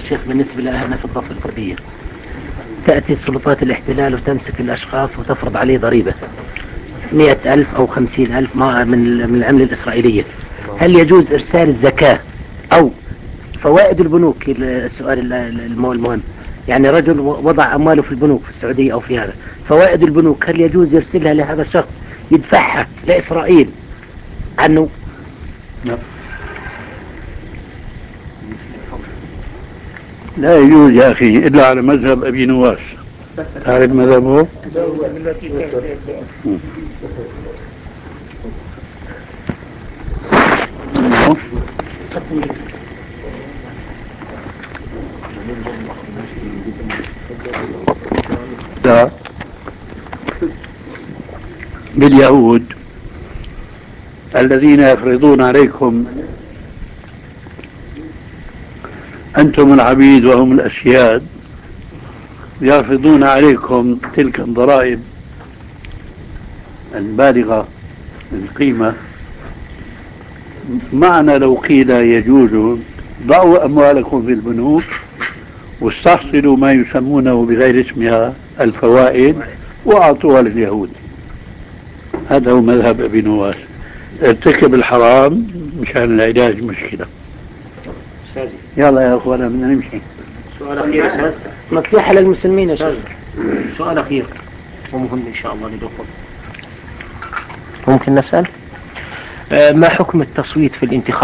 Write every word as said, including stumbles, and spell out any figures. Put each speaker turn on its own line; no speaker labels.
شيخ بالنسبة لنا في الضفة الغربية، تأتي سلطات الاحتلال وتمسك الأشخاص وتفرض عليه ضريبة مئة ألف أو خمسين ألف من من العملة الإسرائيلية. هل يجوز إرسال الزكاة أو فوائد البنوك؟ السؤال المهم، يعني رجل وضع أمواله في البنوك في السعودية أو في هذا، فوائد البنوك هل يجوز يرسلها لهذا الشخص يدفعها لإسرائيل عنه؟
لا لا يجوز يا أخي إلا على مذهب أبي نواس. تعرف مذهبه؟ لا، باليهود الذين يفرضون عليكم، أنتم العبيد وهم الأسياد، يفرضون عليكم تلك الضرائب البالغة القيمة. معنى لو قيل يجوز ضعوا أموالكم في البنوك واستحصلوا ما يسمونه بغير اسمها الفوائد وأعطوها لليهود. هذا هو مذهب أبي نواس. ارتكب الحرام مشان العلاج مشكلة. يلا يا أخوانا بدنا نمشي.
سؤال أخير أستاذ، نصيحة للمسلمين يا شيخ. سؤال أخير ومهم إن شاء الله للأخوة، ممكن نسأل؟ ما حكم التصويت في الانتخابات؟